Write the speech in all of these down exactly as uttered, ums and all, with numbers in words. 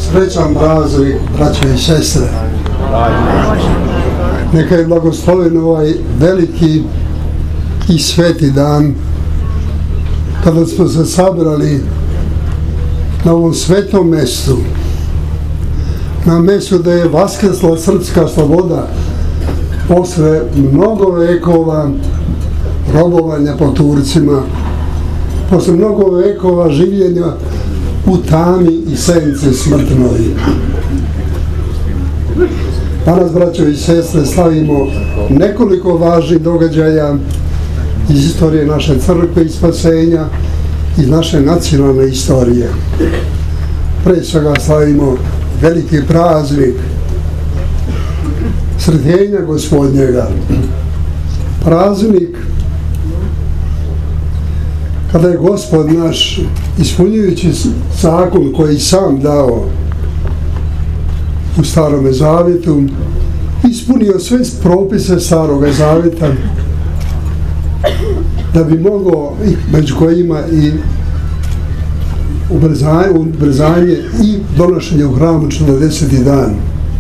Srećan praznik, braćo i sestre. Neka je blagosloven ovaj veliki i sveti dan kada smo se sabrali na ovom svetom mestu, na mestu da je vaskrsla srpska sloboda posle mnogo vekova robovanja po Turcima, posle mnogo vekova življenja u tami i senci smrtnoj. Danas, braćo i sestre, slavimo nekoliko važnih događaja iz istorije naše crkve i spasenja, iz naše nacionalne istorije. Pre svega slavimo veliki praznik Sretenja Gospodnjega. Praznik kada je Gospod naš, ispunjujući zakon koji sam dao u Starome Zavjetu, ispunio sve propise Staroga Zavjeta da bi mogao, među kojima i ubrzanje, ubrzanje i donošenje u hramu četrdeseti dan.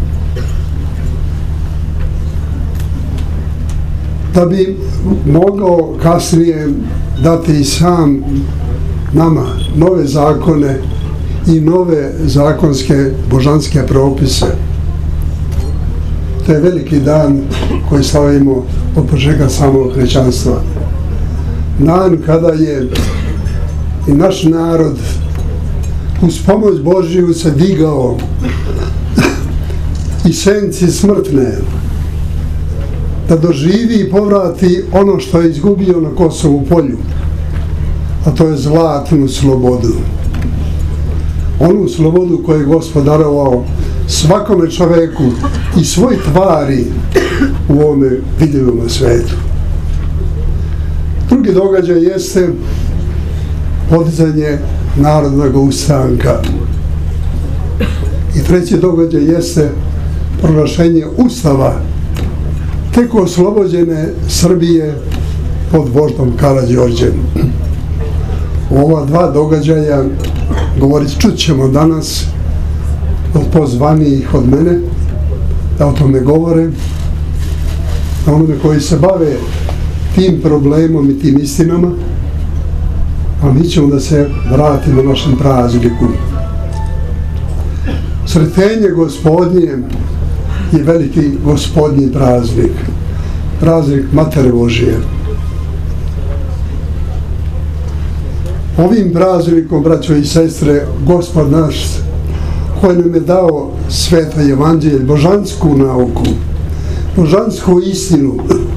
Da bi mogao kasnije dati i sam nama nove zakone i nove zakonske božanske propise. To je veliki dan koji slavimo od početka samog hrišćanstva. Dan kada je i naš narod uz pomoć Božju se digao i senci smrtne da doživi i povrati ono što je izgubio na Kosovu polju, a to je zlatnu slobodu. Onu slobodu koju je Gospod darovao svakome čoveku i svoj tvari u ovome vidljivom svetu. Drugi događaj jeste podizanje narodnog ustanka. I treći događaj jeste proglašenje Ustava tek oslobođene Srbije pod voždom Karađorđem. Ova dva događaja govorit čut ćemo danas od pozvanijih od mene da o tome govore, a onome koji se bave tim problemom i tim istinama, a mi ćemo da se vratimo našem prazniku. Sretenje Gospodnje je veliki gospodnji praznik, praznik Matere Božije. Ovim praznikom, braćo i sestre, Gospod naš, koji nam je dao sveto evanđelje, božansku nauku, božansku istinu,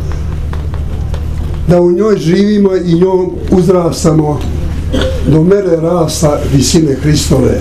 da u njoj živimo i njom uzrastamo do mere rasta visine Hristove.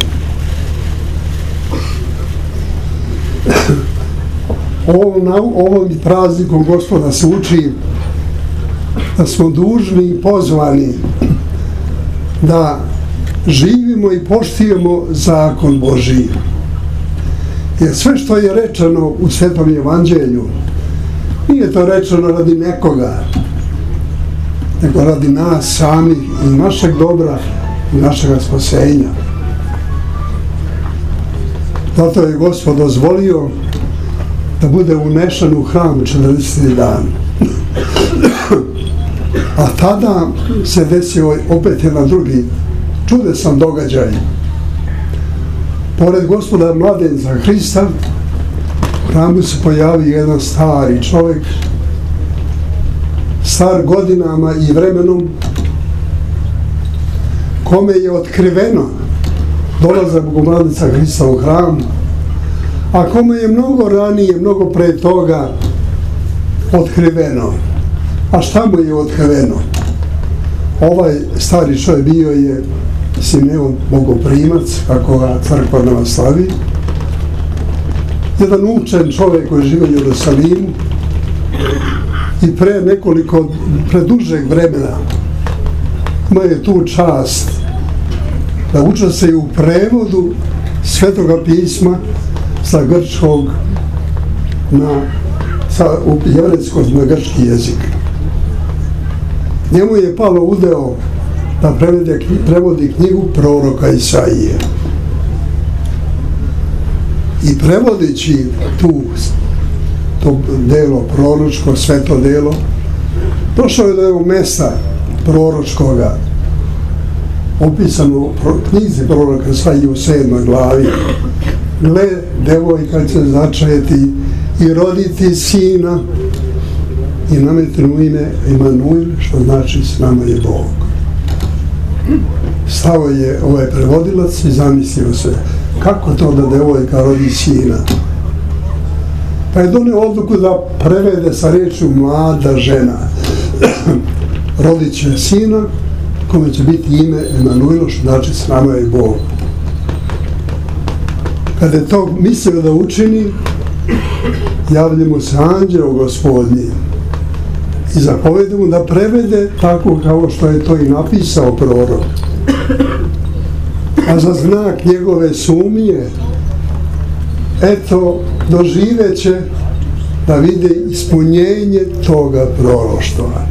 Ovom, ovom praznikom Gospoda se uči da smo dužni i pozvani da živimo i poštujemo zakon Božiji. Jer sve što je rečeno u Svetom evanđelju nije to rečeno radi nekoga, nego radi nas samih i našeg dobra i našeg spasenja. Zato je Gospod dozvolio da bude unešan u hram četrdeseti dan. A tada se desio opet jedan drugi čudesan događaj. Pored Gospoda mladenca Hrista, u hramu se pojavio jedan stari čovjek, star godinama i vremenom, kome je otkriveno dolazak mladenca Hrista u hram, a kome je mnogo ranije, mnogo pre toga otkriveno. A šta mu je otkriveno? Ovaj stari čovjek bio je Simeon Bogoprimac, kako ga crkva nama slavi, jedan učen čovjek koji žive u Jerusalimu i pre nekoliko, pre dužeg vremena imao je tu čast da učestvuje u prevodu Svetoga pisma sa grčkog na sa jevrejskog na grčki jezik. Njemu je palo udeo da prevede, prevodi knjigu proroka Isaije. I prevodići tu, to delo proročko, sveto delo, došao je do ovog mesta proročkoga, opisano u knjizi proroka Isaije u sedmoj glavi. Gle, devojka će začeti i roditi sina i nametnu mu ime Emanuel, što znači s nama je Bog. Stao je ovaj prevodilac i zamislio se kako to da devojka rodi sina. Pa je donio odluku da prevede sa riječju mlada žena. Rodit će sina kome će biti ime Emanuel, što znači s nama je Bog. Kada je to mislio da učini, javlja mu se anđeo Gospodnji i zapovedi mu da prevede tako kao što je to i napisao prorok. A za znak njegove sumnje, eto, doživeće da vide ispunjenje toga proroštva.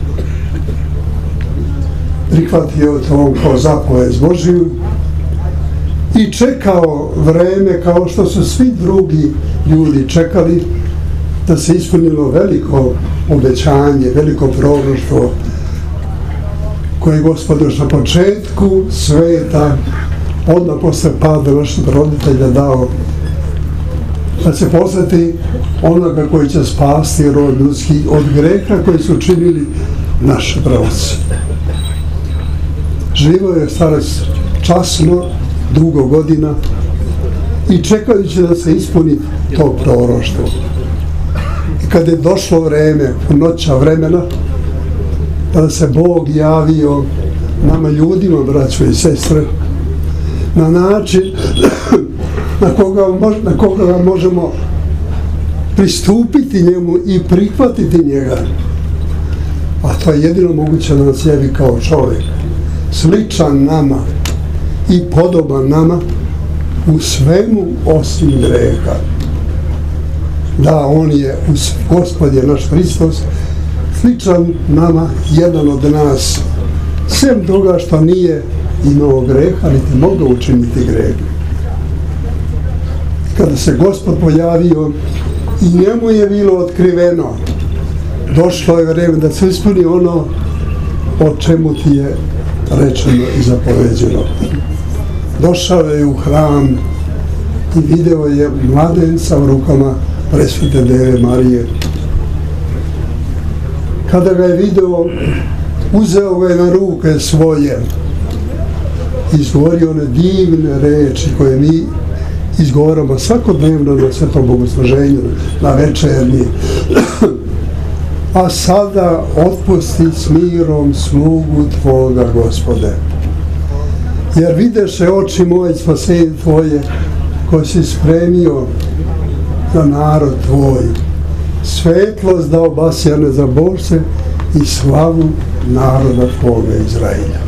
Prihvatio to kao zapovest Božiju i čekao vreme kao što su svi drugi ljudi čekali da se ispunilo veliko obećanje, veliko proroštvo koje je Gospod još na početku sveta, odmah posle pada našeg roditelja dao, da će poslati onoga koji će spasti rod ljudski od greha koji su činili naše praoci. Živio je starac časno, dugo godina i čekajući da se ispuni to proroštvo. I kad je došlo vreme, noća vremena, kada se Bog javio nama ljudima, braćo i sestre, na način na koga, na koga možemo pristupiti njemu i prihvatiti njega. A to je jedino moguće da nas javi kao čovjek, sličan nama i podoban nama u svemu osim greha. Da, on je, Gospod je naš Hristos, sličan nama, jedan od nas, sem toga što nije imao greha, niti mogao učiniti greh. Kada se Gospod pojavio i njemu je bilo otkriveno, došlo je vreme da se ispuni ono o čemu ti je rečeno i zapoveđeno. Došao je u hram i video je mladenca u rukama presvete Deve Marije. Kada ga je video, uzeo ga je na ruke svoje i izgovorio one divne reči koje mi izgovaramo svakodnevno na svetom bogosluženju, na večernji. A sada otpusti s mirom slugu Tvoga, Gospode. Jer videše oči moje spasenje Tvoje koje si spremio za narod Tvoj. Svetlost da obasjane za Božce i slavu naroda Tvoga Izraelja.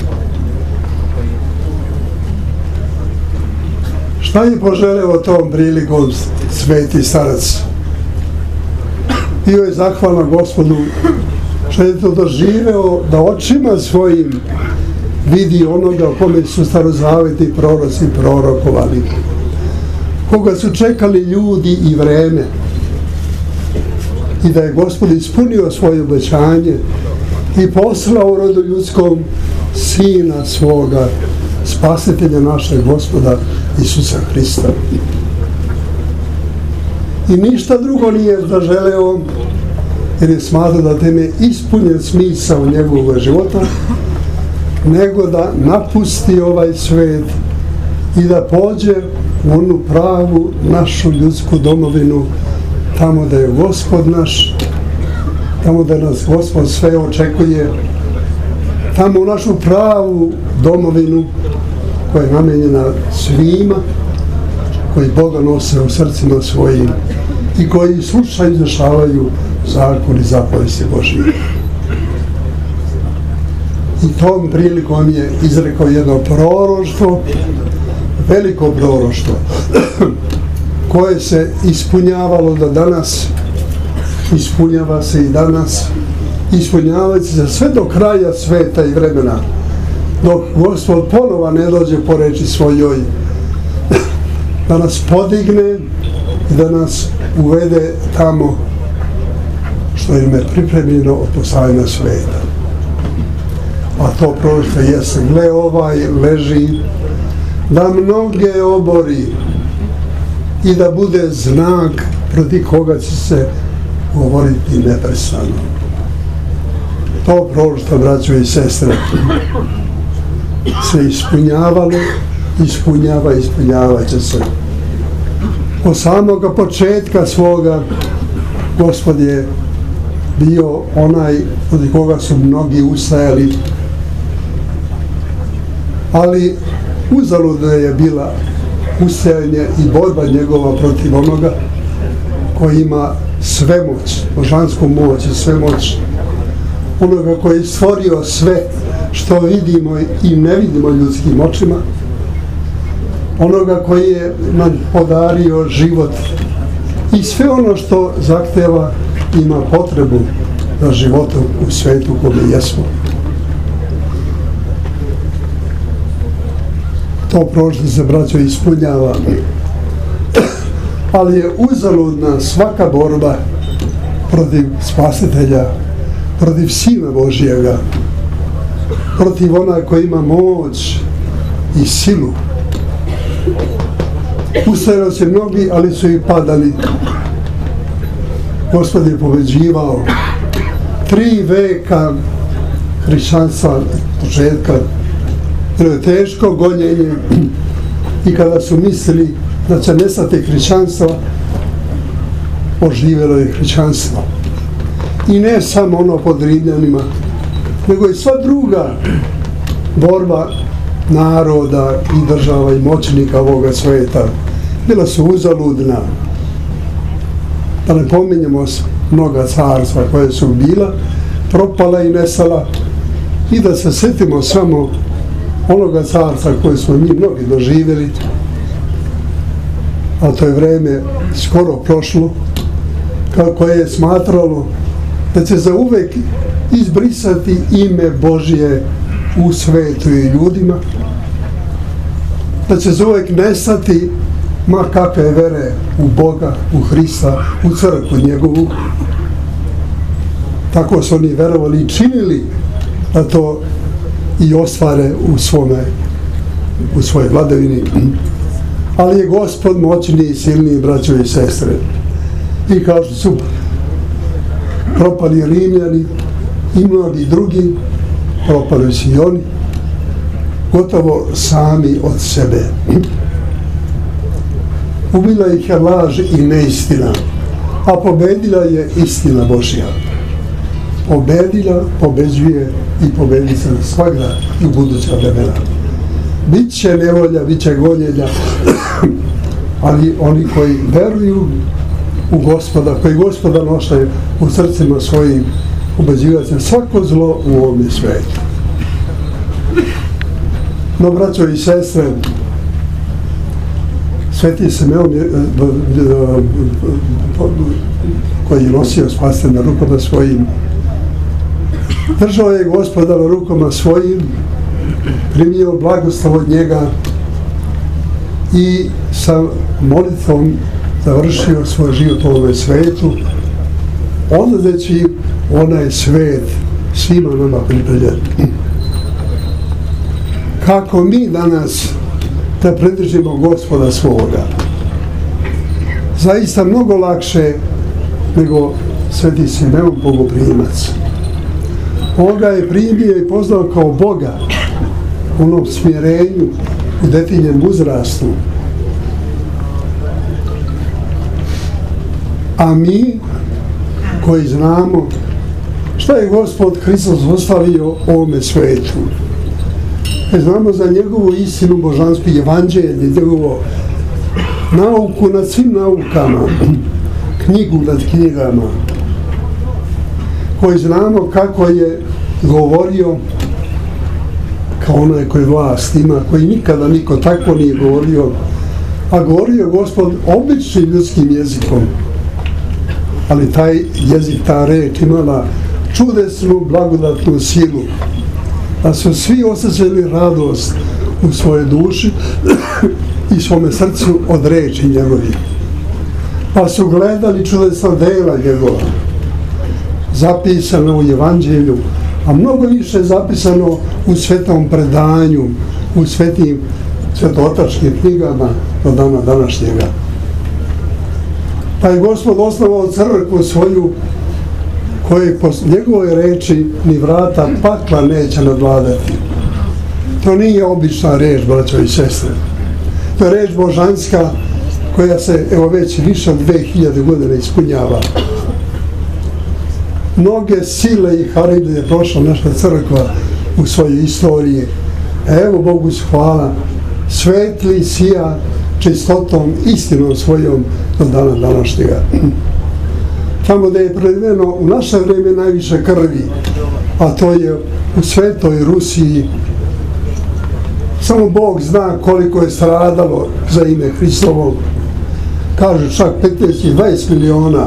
Šta je poželeo tom prilikom sveti starac? Bio je zahvalan Gospodu što je to doživeo da očima svojim vidi onoga o kome su starozavetni proroci prorokovali, koga su čekali ljudi i vreme, i da je Gospod ispunio svoje obećanje i poslao u rodu ljudskom Sina svoga, Spasitelja našeg Gospoda Isusa Hrista. I ništa drugo nije zaželeo, jer je smatrao da tem je ispunjen smisao njegovog života, nego da napusti ovaj svet i da pođe u onu pravu našu ljudsku domovinu, tamo da je Gospod naš, tamo da nas Gospod sve očekuje, tamo u našu pravu domovinu koja je namenjena svima koji Boga nose u srcima svojim i koji slušaju i izvršavaju zakon i zapovesti Božije. I tom prilikom je izrekao jedno proroštvo, veliko proroštvo, koje se ispunjavalo do danas, ispunjava se i danas, ispunjavaće se sve do kraja sveta i vremena, dok Gospod ponova ne dođe po reči svojoj, da nas podigne i da nas uvede tamo što im je pripremljeno od postavljanja sveta. A to proroštvo jeste, gle ovaj leži, da mnoge obori i da bude znak protiv koga će se govoriti neprestano. To proroštvo, braćo i sestre, se ispunjavalo, ispunjava, ispunjavat će se. Od samoga početka svoga Gospod je bio onaj od koga su mnogi ustajali, ali uzaludno je bila ustajanje i borba njegova protiv onoga koji ima svemoć, božansku moć i svemoć, onoga koji je stvorio sve što vidimo i ne vidimo ljudskim očima, onoga koji je nam podario život i sve ono što zahteva ima potrebu za životom u svetu kome jesmo. To proroštvo se, braćo, ispunjava, ali je uzaludna svaka borba protiv Spasitelja, protiv Sina Božjega, protiv ona koji ima moć i silu. Ustajali se mnogi, ali su i padali. Gospod je pobeđivao. Tri veka hrišćanstva početka, bilo je teško gonjenje i kada su mislili da će nestati hrišćanstvo, oživjelo je hrišćanstvo. I ne samo ono pod Rimljanima, nego i sva druga borba naroda i država i moćnika ovoga sveta bila su uzaludna. Da ne pominjemo mnoga carstva koje su bila, propala i nestala, i da se sjetimo samo onoga carstva koje smo mi mnogi doživjeli, a to je vreme skoro prošlo, koje je smatralo da će zauvek izbrisati ime Božje u svetu i ljudima, da će zauvek nestati ma kakve vere u Boga, u Hrista, u crkvu njegovu. Tako su oni verovali i činili da to i ostvare u svome, u svojoj vladavini. Ali je Gospod moćni i silni, braćo i sestre. I kao što su propali Rimljani i mnogi drugi, propali su i oni, gotovo sami od sebe. Ubila ih je laž i neistina, a pobedila je istina Božja. Pobedila, pobeđuje i pobedit se svagda i u buduća vremena. Biće nevolja, biće gonjenja, ali oni koji veruju u Gospoda, koji Gospoda nošaju u srcima svojim, ubeđivat će svako zlo u ovom svetu. No, braćo i sestre, Sveti Simeon koji je nosio Spasitelja na rukama svojim, držao je Gospoda na rukama svojim, primio blagoslov od njega i sa molitvom završio svoj život u ovome svetu, odlazeći onaj svet svima nama pripremljen. Kako mi danas da pridržimo Gospoda svoga? Zaista mnogo lakše nego Sveti Simeon bogoprimac. On ga je primio i poznao kao Boga u onom smjerenju, u detinjem uzrastu. A mi koji znamo šta je Gospod Hristos ostavio ovome svetu, znamo za njegovu istinu božansku, evanđelje, njegovu nauku nad svim naukama, knjigu nad knjigama, koji znamo kako je govorio kao onaj koji vlast ima, koji nikada niko tako nije govorio, a govorio Gospod običnim ljudskim jezikom, ali taj jezik, ta reč imala čudesnu, blagodatnu silu, da su svi osjećali radost u svojoj duši i svome srcu od reči njegovih. pa su gledali čudesna dela njegova, zapisano u Evanđelju, a mnogo više je zapisano u svetom predanju, u svetim svetotačkim knjigama do dana današnjega. Pa je Gospod osnovao crkvu svoju, koje po njegovoj reči ni vrata pakla neće nadvladati. To nije obična reč, braćo i sestre. To je reč božanska koja se, evo, već više od dve hiljade godina ispunjava. Mnoge sile i haride je prošla naša crkva u svojoj istoriji. Evo, Bogu hvala, svetli sija čistotom, istinom svojom do dana današnjega. Tamo da je preliveno u naše vrijeme najviše krvi, a to je u svetoj Rusiji. Samo Bog zna koliko je stradalo za ime Hristovo. Kažu čak petnaest i dvadeset miliona.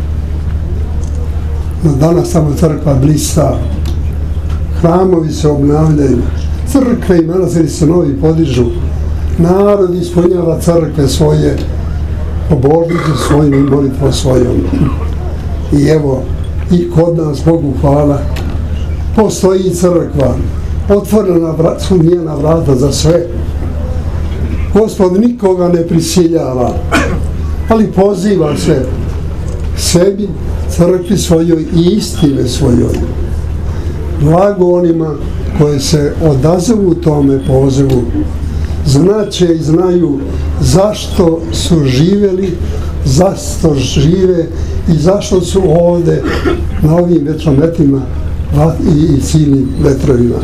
No danas samo crkva blista. Hramovi se obnavljaju. Crkve i manastiri se novi podižu. Narod ispunjava crkve svoje, pobožnicu svojim i molitvom svojom. I evo, i kod nas, Bogu hvala, postoji crkva. Otvorena su njena vrata za sve. Gospod nikoga ne prisiljava, ali poziva se sebi, crkvi svojoj i istine svojoj. Blago onima koji se odazovu tome pozivu, znaće i znaju zašto su živjeli, zašto žive i zašto su ovdje na ovim vetrometima i silnim vetrovima.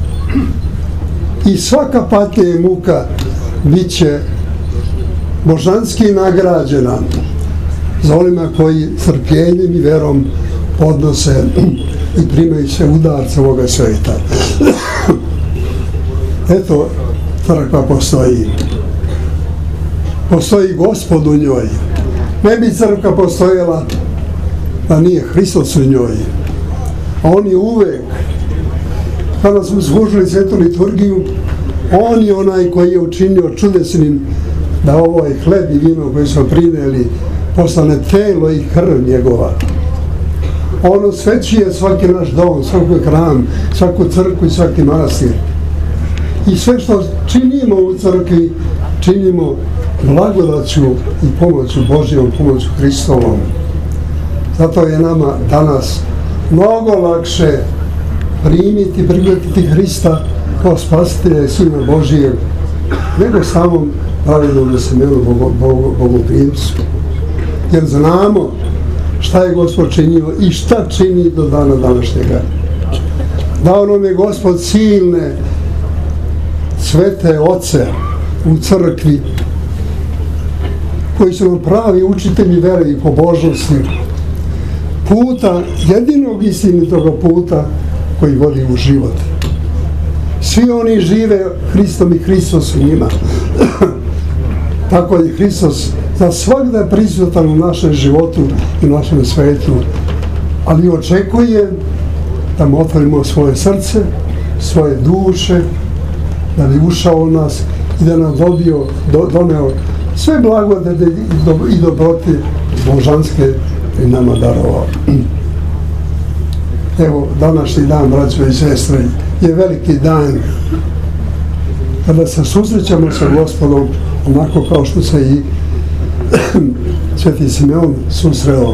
I svaka patnja i muka bit će božanski nagrađena za onima koji strpljenjem i verom podnose i primaju sve udarce ovoga sveta. Eto, crkva postoji. Postoji Gospod u njoj. Ne bi crkva postojala da nije Hristos u njoj. A on je uvek, kada smo služili svetu liturgiju, on je onaj koji je učinio čudesnim da ovaj hleb i vino koji smo prineli postane telo i krv njegova. On osvećuje svaki naš dom, svaki hram, svaku crkvu i svaki manastir. I sve što činimo u crkvi, činimo blagodaću i pomoću Božjom, pomoću Hristovom. Zato je nama danas mnogo lakše primiti, prihvatiti Hrista kao spasitelja i Sina Božijeg, nego samom pravilnom semenu bogoprimcu. Jer znamo šta je Gospod činio i šta čini do dana današnjega. Dao nam je Gospod silne svete oce u crkvi, koji su nam pravi učitelji vere i pobožnosti, puta, jedinog istinitoga puta koji vodi u život. Svi oni žive Hristom i Hristos u njima. Tako je Hristos za svakda prisutan u našem životu i u našem svetu, ali očekuje da mu otvorimo svoje srce, svoje duše, da bi ušao u nas i da nam dobio, do, doneo sve blagodati i dobrote božanske i nama darovao. Evo, današnji dan, braćo i sestre, je veliki dan kada se susrećamo sa Gospodom onako kao što se i Sveti Simeon susreo.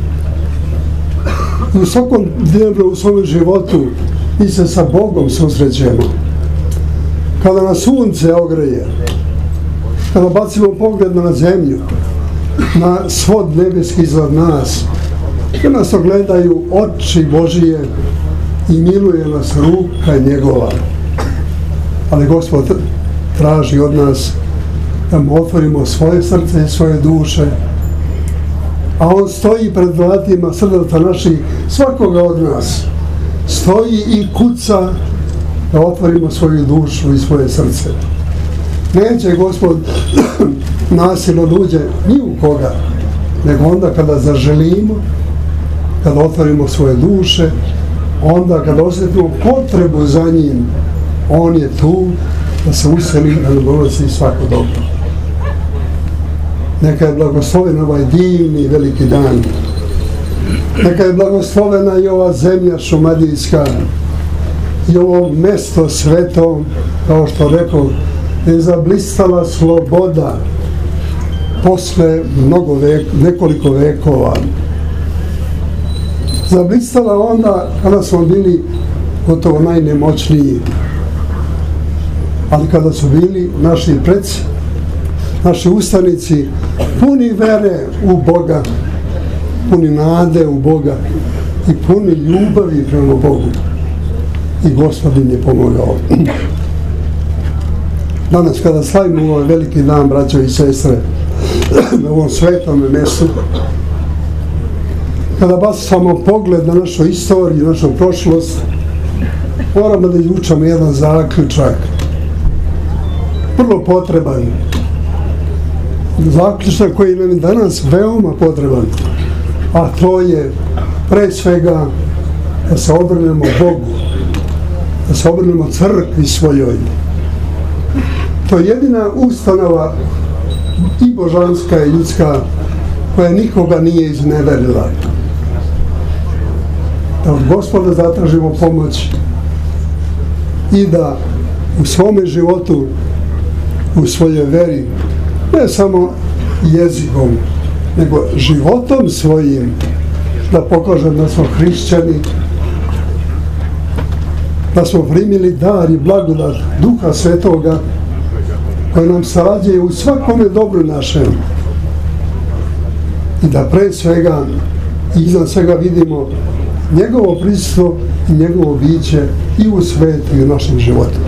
U svakom dnevno u svom životu mi se sa Bogom susrećemo. Kada nas sunce ogreje, kada bacimo pogled na zemlju, na svod nebeski iznad nas, kada nas ogledaju oči Božije i miluje nas ruka njegova. Ali Gospod traži od nas da mu otvorimo svoje srce i svoje duše, a on stoji pred vratima srdaca naših, svakoga od nas. Stoji i kuca da otvorimo svoju dušu i svoje srce. Neće Gospod nasilno da uđe ni u koga, nego onda kada zaželimo, kada otvorimo svoje duše, onda kada osjetimo potrebu za njim, on je tu da se useli, da nam donosi svako dobro. Neka je blagosloven ovaj divni veliki dan. Neka je blagoslovena i ova zemlja šumadijska i ovo mesto sveto, kao što rekao, je zablistala sloboda posle mnogo vek, nekoliko vekova. Zablistala onda kada smo bili gotovo najnemoćniji, ali kada su bili naši preci, naši ustanici puni vere u Boga, puni nade u Boga i puni ljubavi prema Bogu. I Gospodin je pomogao. Danas kada slavimo ovaj veliki dan, braćo i sestre, na ovom svetom mjestu, kada bacamo pogled na našu istoriju, našu prošlost, moramo da izvučemo jedan zaključak, vrlo potreban, zaključak koji nam je danas veoma potreban, a to je pre svega da se obrnemo Bogu, da se obrnemo crkvi svojoj. To je jedina ustanova i božanska i ljudska koja nikoga nije izneverila. Da od Gospoda zatražimo pomoć i da u svome životu, u svojoj veri, ne samo jezikom, nego životom svojim, da pokažem da smo hrišćani, da smo primili dar i blagodat Duha Svetoga koji nam sarađuje u svakome dobru našem i da pre svega i iznad svega vidimo njegovo prisustvo i njegovo biće i u svetu i u našem životu.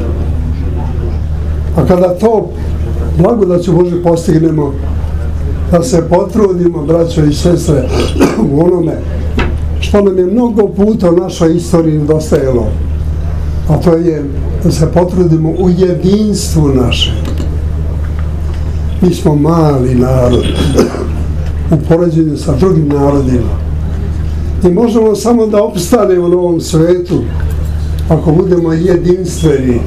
A kada to blagodaću Bože postignemo, da se potrudimo, braćo i sestre, u onome što nam je mnogo puta u našoj istoriji nedostajalo, a to je da se potrudimo u jedinstvu naše. Mi smo mali narod u poređenju sa drugim narodima i možemo samo da opstanemo na ovom svetu ako budemo jedinstveni,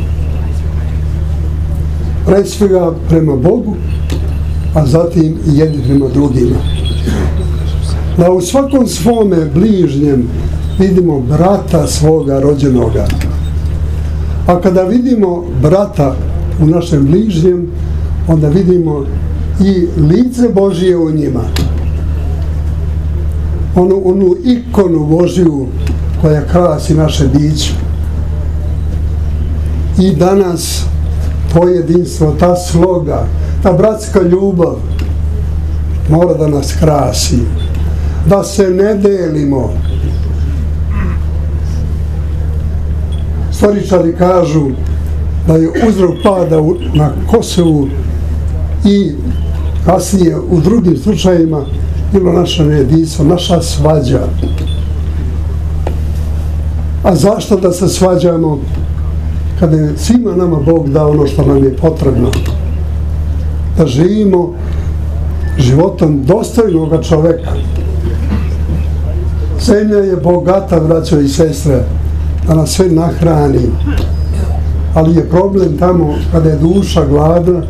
pre svega prema Bogu, a zatim i jedni prema drugima. Da u svakom svome bližnjem vidimo brata svoga rođenoga. A kada vidimo brata u našem bližnjem, onda vidimo i lice Božije u njima. Onu, onu ikonu Božiju koja krasi naše biće. I danas to jedinstvo, ta sloga, ta bratska ljubav mora da nas krasi. Da se ne delimo. Istoričari kažu da je uzrok pada na Kosovu i kasnije u drugim slučajima bilo naše nejedinstvo, naša svađa. A zašto da se svađamo kada je svima nama Bog dao ono što nam je potrebno? Da živimo životom dostojnoga čoveka. Zemlja je bogata, braćo i sestre, da nas sve nahrani, ali je problem tamo kada je duša gladna,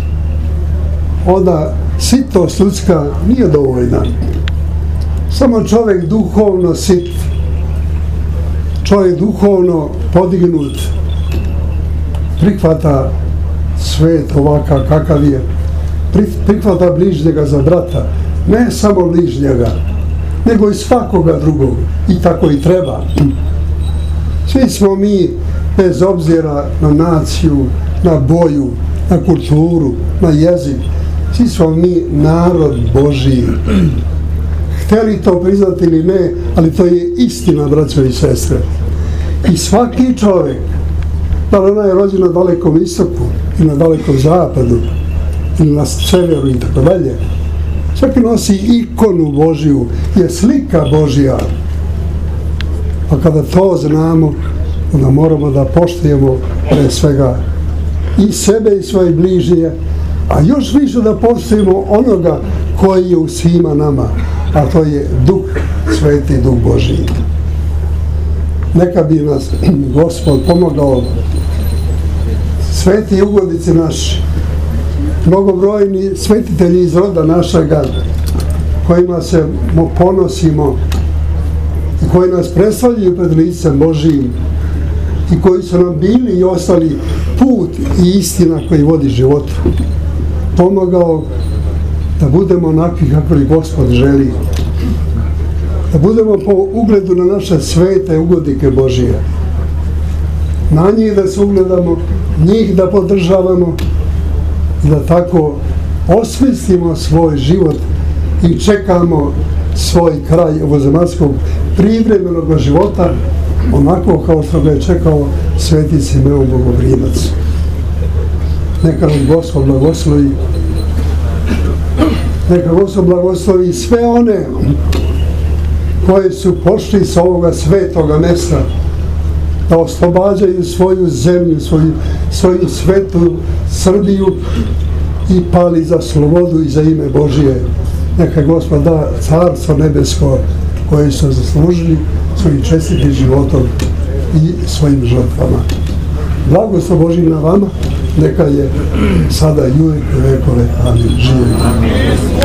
onda sitost ljudska nije dovoljna. Samo čovjek duhovno sit, čovjek duhovno podignut, prihvata svet ovakav kakav je, prihvata bližnjega za brata, ne samo bližnjega, nego i svakoga drugog, i tako i treba. Svi smo mi, bez obzira na naciju, na boju, na kulturu, na jezik, svi smo mi narod Božiji. Hteli to priznati ili ne, ali to je istina, braćo i sestre. I svaki čovjek, da li ona je rođen na dalekom istoku i na dalekom zapadu ili na severu i tako dalje, svaki nosi ikonu Božiju, je slika Božja. A kada to znamo, onda moramo da poštujemo pre svega i sebe i svoje bližnje, a još više da poštujemo onoga koji je u svima nama, a to je Duh Sveti, Duh Božji. Neka bi nas Gospod pomogao, sveti ugodnici naši, mnogobrojni svetitelji iz roda našega, kojima se ponosimo i koji nas predstavljaju pred licem Božijim i koji su nam bili i ostali put i istina koji vodi životu, pomogao da budemo onakvi kako li Gospod želi, da budemo po ugledu na naše svete ugodnike Božije, na njih da se ugledamo, njih da podržavamo i da tako osmislimo svoj život i čekamo svoj kraj ovozemaljskog privremenog života, onako kao što ga je čekao sveti Simeon Bogobrimac. Neka nam Gospod blagoslovi, neka Gospod blagoslovi sve one koji su pošli sa ovoga svetoga mesta da oslobađaju svoju zemlju, svoju, svoju svetu Srbiju i pali za slobodu i za ime Božije. Neka Gospod da carstvo nebesko koje su zaslužili svojim čestitim životom i svojim žrtvama. Blagoslov Božji na vama, neka je sada i uvijek i vekove. Amin. Živjeli.